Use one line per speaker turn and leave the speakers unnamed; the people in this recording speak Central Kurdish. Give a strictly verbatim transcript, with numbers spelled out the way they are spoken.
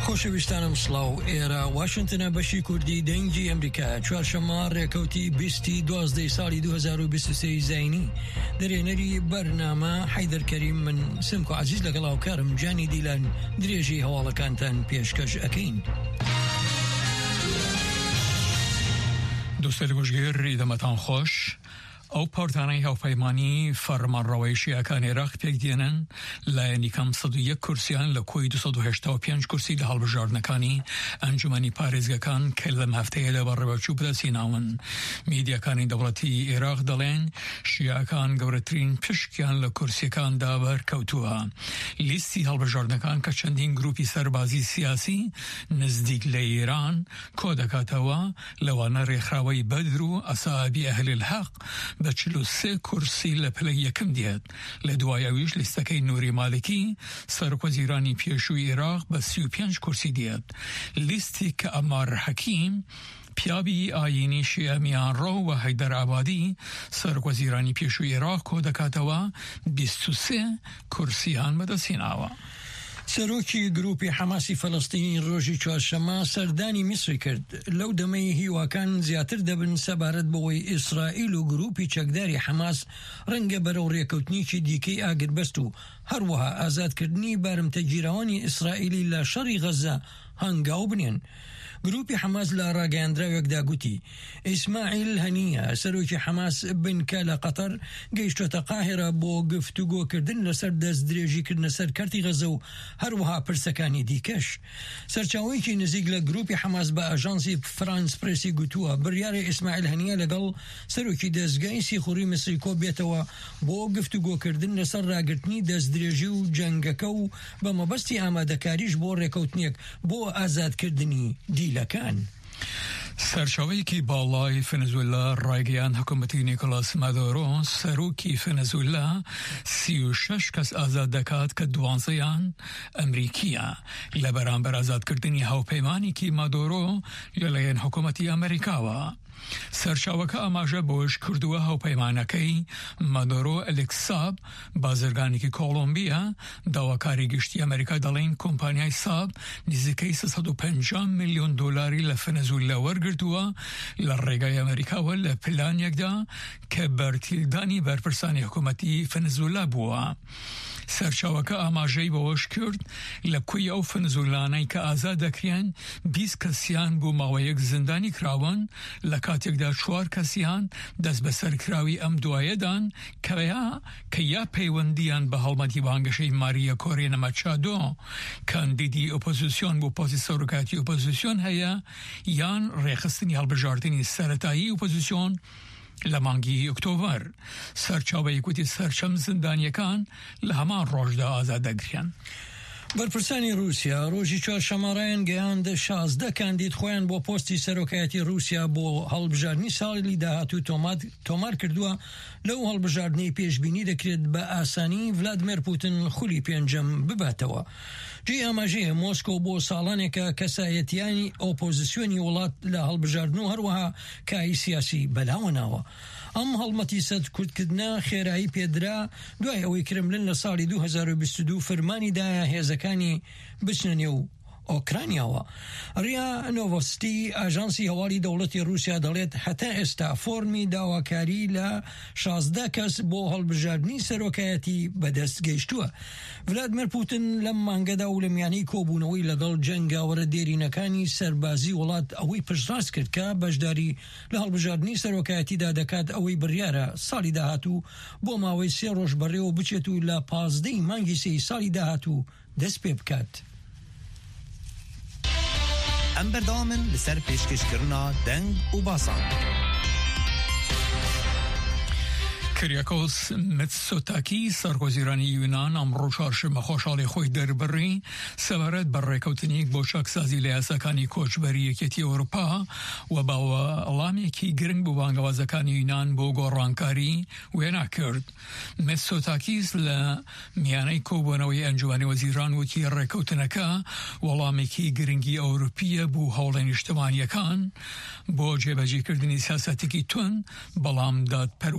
خۆشەویستانم سڵاو ئێرە واشنتنە بەشی کوردی دەنگی ئەمریکا چوارشەممە ڕێکەوتی بیستی دوازدەی ساڵی دوو هەزار و بیست و سێ زاینی دەرێنەری بەرنامە حەیدەر کەریم من سمکۆ عەزیز لەگەڵ هاوکارم جانی دیلان درێژی هەواڵەکانتان پێشکەش ئەکەین.
دوستە لەگۆژگێر ئیدەمەتان خۆش. ئەو پارتانەی هاوپەیمانی فەرمانڕەوەی شیعەکان عێراق پێک دێنن لایەنی کەم سەد و یەک کورسیان لە کۆی دووسەد و هەشتا و پێنج کورسی لە هەڵبژاردنەکانی ئەنجومەنی پارێزگەکان کە لەم هەفتەیەدا بەڕێوەچوو بدەسیناون. میدیاکانی دەوڵەتی عێراق دەڵێن شیعەکان گەورەترین پشکیان لە کورسیەکاندا بەرکەوتووە. لیستی هەڵبژاردنەکان کە چەندین گروپی سەربازی سیاسی نزدیک لە ئێران کۆ دەکاتەوە لەوانە ڕێکخراوەی بەدر و ئەسابی ئەهل الحەق بە چل و سێ کورسی لە پلەی یەکەم دێت. لە دوای ئەویش لیستەکەی نووری مالکی سەرۆکوەزیرانی پێشووی عێراق بە سی و پێنج کورسی دێت. لیستی کە ئەمار حەکیم پیاوی ئاینی شیعە میانڕۆ و حەیدەر عەبادی سەرۆکوەزیرانی پێشووی عێراق کۆ دەکاتەوە بیست و سێ کورسیان بەدەستهێناوە.
سەرۆکی گروپی حەماسی فەڵەستینی ڕۆژی چوارشەممە سەردانی میسری کرد. لەو دەمەی هیواکان زیاتر دەبن سەبارەت بەوەی ئیسرائیل و گروپی چەکداری حەماس ڕەنگە بەرەو ڕێکەوتنیکی دیکەی ئاگربەست و هەروەها ئازادکردنی بارمتەگیراوانی ئیسرائیلی لە شەڕی غەزە هەنگاو بنێن. گروپی حەماس لە ڕاگەیاندراوێکدا گوتی ئیسماعیل هەنیە سەرۆکی حەماس بنکە لە قەتەر گەیشتۆتە قاهێرە بۆ گفتوگۆکردن لەسەر دەست درێژیکردنە سەر کەرتی غەزە و هەروەها پرسەکانی دیکەش. سەرچاوەیەکی نزیک لە گروپی حەماس بە ئاژانسی فرانس پرسی گوتووە بڕیارە ئیسماعیل هەنیە لەگەڵ سەرۆکی دەستگای سیخوڕی میسری کۆ بێتەوە بۆ گفتوگۆکردن لەسەر ڕاگرتنی دەست درێژی و جەنگەکە و بە مەبەستی ئامادەکاریش بۆ ڕێکەوتنێک بۆ ئازادکردنی دیلەکان.
سەرچاوەیەکی باڵای ڤێنزوێلا ڕایگەیان حکوومەتی نیکۆلاس مادۆرۆ سەرۆکی ڤێنزوێلا سی و شەش کەس ئازاد دەکات کە دوانزەیان ئەمریکیە لە بەرامبەر ئازادکردنی هاوپەیمانێکی مادۆرۆ لەلایەن حکوومەتی ئەمریکاوە. سەرچاوەکە ئاماژە بۆش کردووە هاوپەیمانەکەی مادۆرۆ ئەلێکس بازرگانێکی کۆڵۆمبیا داواکاری گشتی ئەمریکا دەڵێن کۆمپانیای ساب نزیکەی سەد و پەنجا میلیۆن دۆلاری لە ڤێنزوێلا وەرگرتووە لە ڕێگای ئەمریکاوە لە پلانێکدا کە بەرتیلدانی بەرپرسانی حکوومەتی ڤێنزوێلا بووە. سەرچاوەکە ئاماژەی بەوەش کرد لە کوی ئەو ڤێنزوێلانەی کە ئازاد دەکرێن بیست کەسیان بۆ ماوەیەک زیندانی کراون لە کاتێکدا چوار کەسیان دەست بەسەرکراوی ئەم دوایەدان کەیا کە یا پەیوەندیان بە هەڵمەتی بانگەشەی ماریە کۆرێنە مەچادۆ کاندیدی ئۆپۆزیسیۆن بۆ پۆستی سەرۆکایەتی ئۆپۆزیسیۆن هەیە یان ڕێخستنی هەڵبژاردننی سەرەتایی ئۆپۆزیسیۆن لە مانگی ئۆکتۆبەر. سەرچاوەیەک وتی سەرچەم زیندانیەکان لە هەمان ڕۆژدا ئازاد دەکرێن.
بەرپرسانی رووسیا ڕۆژی چوارشەممەڕایان گەیاند شازدە کاندید خۆیان بۆ پۆستی سەرۆکایەتی رووسیا بۆ هەڵبژاردننی ساڵی داهاتوو تۆمار کردووە. لەو هەڵبژاردنەی پێشبینی دەکرێت بە ئاسانی ڤلادیمیر پوتین خولی پێنجەم بباتەوە. جێ ئاماژەیە مۆسکۆ بۆ ساڵانێکە کەسایەتیانی ئۆپۆزیسیۆنی وڵات لە هەڵبژاردن و هەروەها کای سیاسی بەلاوەناوە. ئەم هەڵمەتی سەد کورتکردنە خێرایی پێدرا دوای ئەوەی کرملن لە ساڵی دوو هەزار و بیست و دوو فەرمانی دایە هێزەکانی بچنە نێو ئۆکرانیاوە. ڕیا نۆڤۆستی ئاژانسی هەواڵی دەوڵەتی رووسیا دەڵێت هەتا ئێستا فۆرمی داواکاری لە شازدە کەس بۆ هەڵبژاردننی سەرۆکایەتی بەدەست گەیشتووە. ڤلادیمیر پوتین لەم مانگەدا و لە میانەی کۆبوونەوەی لەگەڵ جەنگاوەرە دێرینەکانی سەربازی وڵات ئەوەی پشتڕاست کرد کە بەشداری لە هەڵبژاردننی سەرۆکایەتیدا دەکات ئەوەی بڕیارە ساڵی داهاتوو بۆ ماوەی سێ ڕۆژ بەڕێوە بچێت و لە پازدەی مانگی سێی ساڵی داهاتوو دەست پێ بکات.
ئەم بەردەوامن لەسەر پێشکەشکردنا دەنگ و باسان.
کریاکۆس متسۆتاکی سەرۆکوەزیرانی یونان ئەمڕۆ چوارشەممە خۆشحاڵی خۆی دەربڕی سەبارەت بە ڕێکەوتنێک بۆ چاکسازی لە یاساکانی کۆچبەری یەکێتی ئەوروپا و باوەڵامێکی گرنگ بۆ بانگەوازەکانی یونان بۆ گۆڕانکاری وێنا کرد. متسۆتاکیس لە میانەی کۆبوونەوەی ئەنجومەنی وەزیران وتی ڕێکەوتنەکە وەڵامێکی گرنگی ئەوروپیە بۆ هەوڵە نیشتمانیەکان بۆ جێبەجێکردنی سیاسەتێکی تون بەڵام دادپەروە